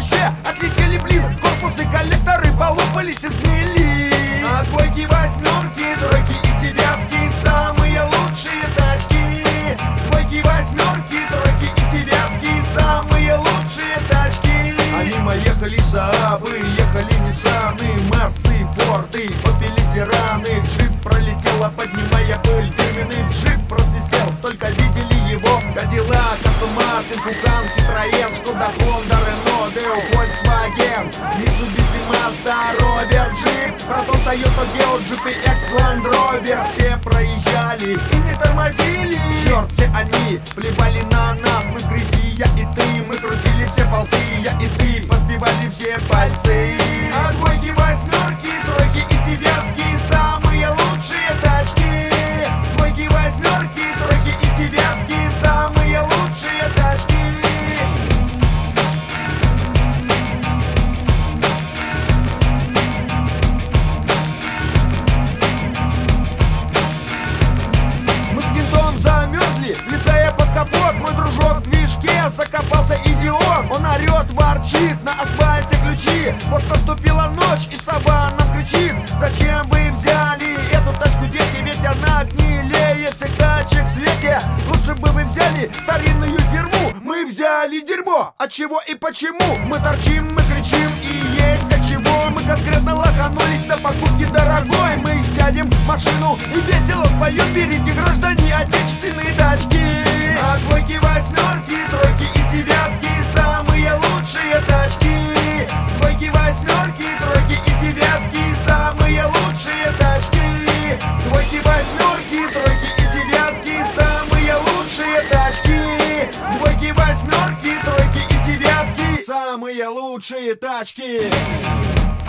уже отлетели, блин. Корпусы, коллекторы полопались и сгнили. А двойки, восьмерки, тройки и девятки самые лучшие тачки. Двойки, восьмерки, тройки и девятки самые лучшие тачки. А мимо ехали Саабы, ехали Ниссаны, Мерсы, Форды, Опели, Тираны. Джип пролетела, поднимая пыль. Фирменный джип просвистел, только видели его. Кадиллак, Астон Мартин, Кукан, Citroёn, Шкода, Хонда, Рено, Део, Volkswagen, Mitsubishi, Mazda, Робер, Джип, Протон, Тойота, Гео, GPX, Land Rover. Все проезжали и не тормозили. Черт, все они плевали на нас. Мы в грязи, я и ты. Мы крутили все болты, я и ты. Подбивали все пальцы. А двойки, восьмерки, тройки и девятки самые лучшие тачки. Двойки, восьмерки, тройки и девятки самые лучшие тачки. Мы с кентом замерзли, влезая под капот. Мой дружок в движке закопался, идиот. Он орет, ворчит, на асфальте ключи. Вот наступила ночь, и сова нам кричит: зачем вы взяли эту тачку, дети? Ведь она гнилее всех тачек в свете. Лучше бы вы взяли старинную фирму. Мы взяли дерьмо. От чего и почему? Мы торчим, мы кричим, и есть от чего. Мы конкретно лоханулись на покупке дорогой. Мы сядем в машину и весело споем: берите, граждане, отечественные тачки. А двойки, восьмерки, тройки и девятки самые лучшие тачки. Двойки, восьмерки, тройки и девятки самые лучшие тачки. Двойки, восьмерки, тройки и девятки самые лучшие тачки. Двойки, восьмерки, тройки и девятки самые лучшие тачки.